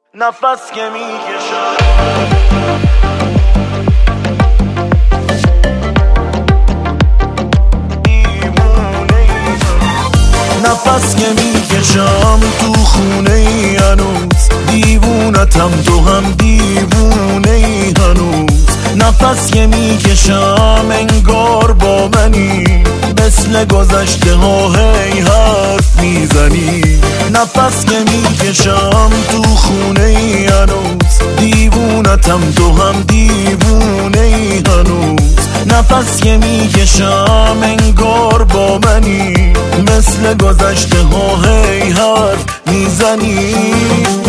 نفس که میکشم نفس که میکشم تو خونه ای هنوز دیوونتم، تو هم دیوونه ای هنوز. نفس که میکشم انگار با منی، مثل گذشته ها هی حرف میزنی. نفس که میکشم تو خونه ای هنوز دیوونتم، تو هم دیوونه ای هنوز. نفس که میکشم انگار با منی، مثل گذشته ها هی حرف میزنی.